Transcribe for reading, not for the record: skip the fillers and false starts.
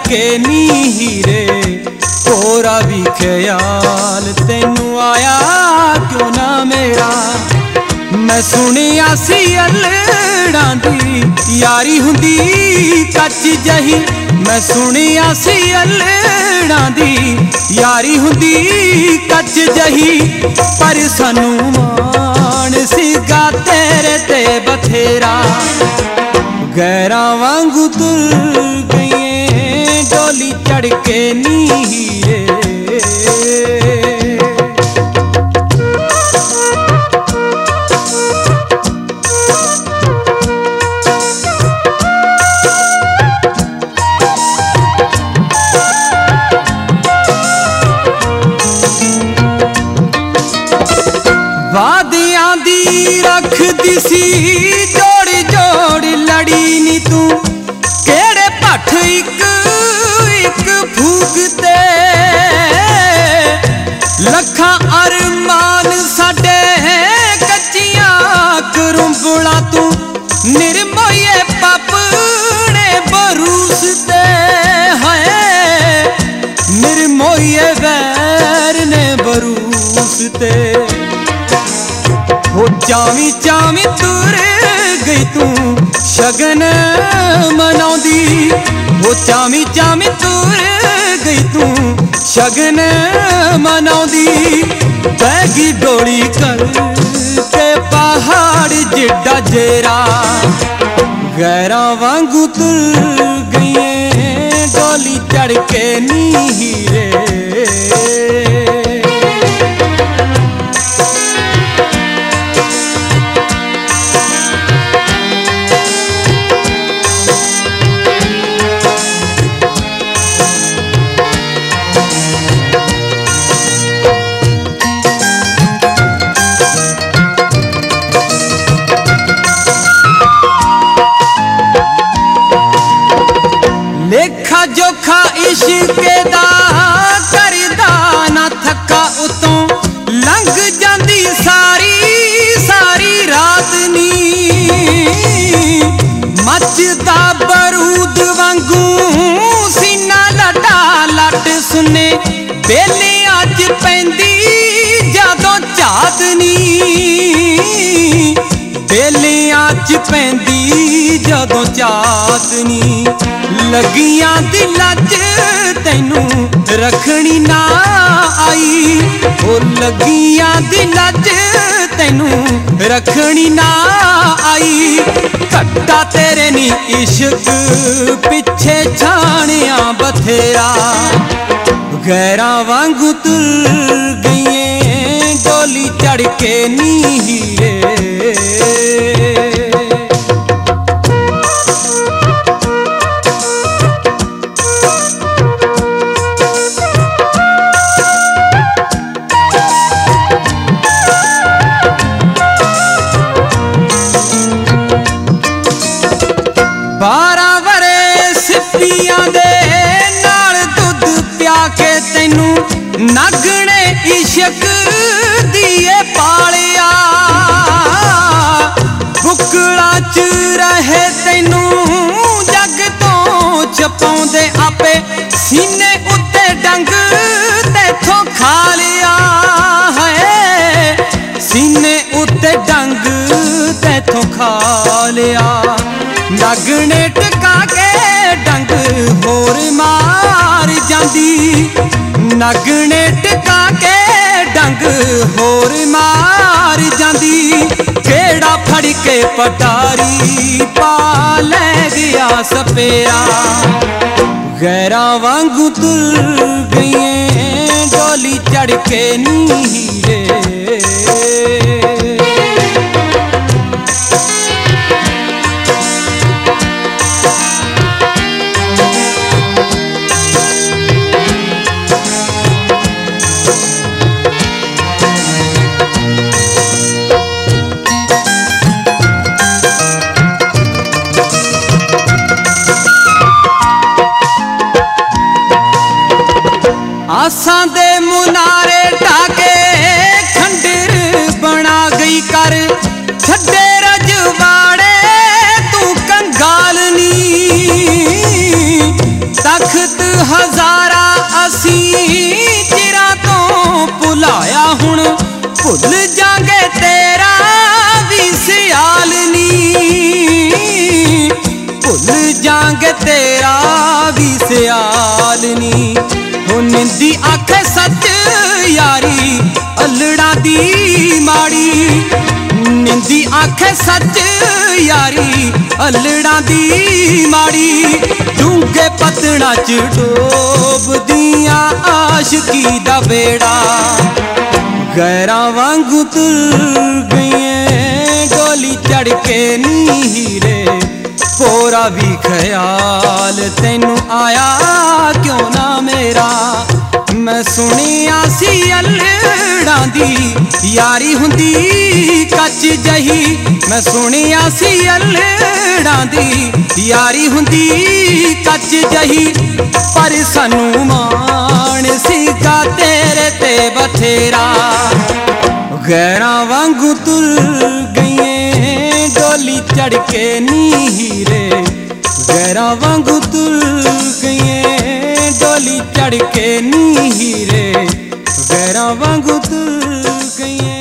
के नी हीरे कोरा भी ख्याल तैनू आया क्यों ना मेरा। मैं सुनिया सी अल्लड़ां दी यारी हुंदी कच जही। मैं सुनिया सी अल्लड़ां दी यारी हुंदी कच जही। पर सानू मान सीगा तेरे ते बथेरा। गैरां वांगू तुर गईए डोली चढ़ के नी हीरे। वादियां दी रख दिसी जोड़ जोड़ लड़ी नी तू। केड़े भट्ठ इक इक फूकते लखां अरमान साडे कच्चियां करुंबड़ा तू। निर्मोये पापने बरूसते है निर्मोये वैर ने बरूसते। हो चावी चावी तुर गई तू शगन मनाउंदी। हो चावी चावी तुर गई तू शगन मनाउंदी। बैगी डोली कर के पहाड़ जिड्डा जेरा। गैरां वांगू तुर गईए डोली चढ़ के नी हीरे। लेखा जोखा इश्क दा करदा ना थका उतों लंघ जांदी सारी सारी रात नी। मचदा बरूद वांगू सीना लटा लट सुने। बेले अज पैंदी जदों चांदनी। बेले अज पैंदी जदों चांदनी। लगियां दिलां च तैनू रखनी ना आई। ओ लगियां दिलां च तैनू रखनी ना आई। कट्टा तेरे नी इश्क पिछे छाणिया बथेरा। गैरां वांगू तुर गईए डोली चढ़ के नी हीरे। बारह वरे सिप्पियां दे नाल दुध प्या के तैनू नागणे इश्क दिए पालिया। बुकड़ा च रहे तैनू जग तो छपाउंदे आपे। सीने उत्ते डंग तैथों खा लिया है। सीने उत्ते डंग तैथों खा लिया। नागणे टका के डंग होर मार जांदी। नागणे टका के डंग होर मार जांदी। केड़ा फड़ के पटारी पा ले गया सपेरा। गैरां वांगू तुर गईए डोली चढ़ के नी हीरे। आसां दे मुनारे टाके खंडर भुल जांगे तेरा भी सियाल नी, भुल जांगे तेरा भी सियाल नी। हो निंदी आखे सच यारी अल्लड़ा दी माड़ी, निंदी आखे सच यारी अल्लड़ा दी माड़ी। डूंगे पतड़ा च डोब दियां आशिकी दा बेड़ा, गैरां वांगू तुर गईए डोली चढ़ के नी हीरे। पोरा भी ख्याल तैनू आया क्यों ना मेरा, मैं सुनिया सी अल्लड़ां दी यारी हुंदी कच जही। मैं सुनिया सी अल्लड़ां दी यारी हुंदी कच जही। पर सानू मान सीगा तेरे ते बथेरा, गैरां वांगू तुर गईए डोली चढ़ के नी हीरे। गैरां वांगू तुर गईए डोली चढ़ के नी हीरे, गैरां वांगू तुर गईए।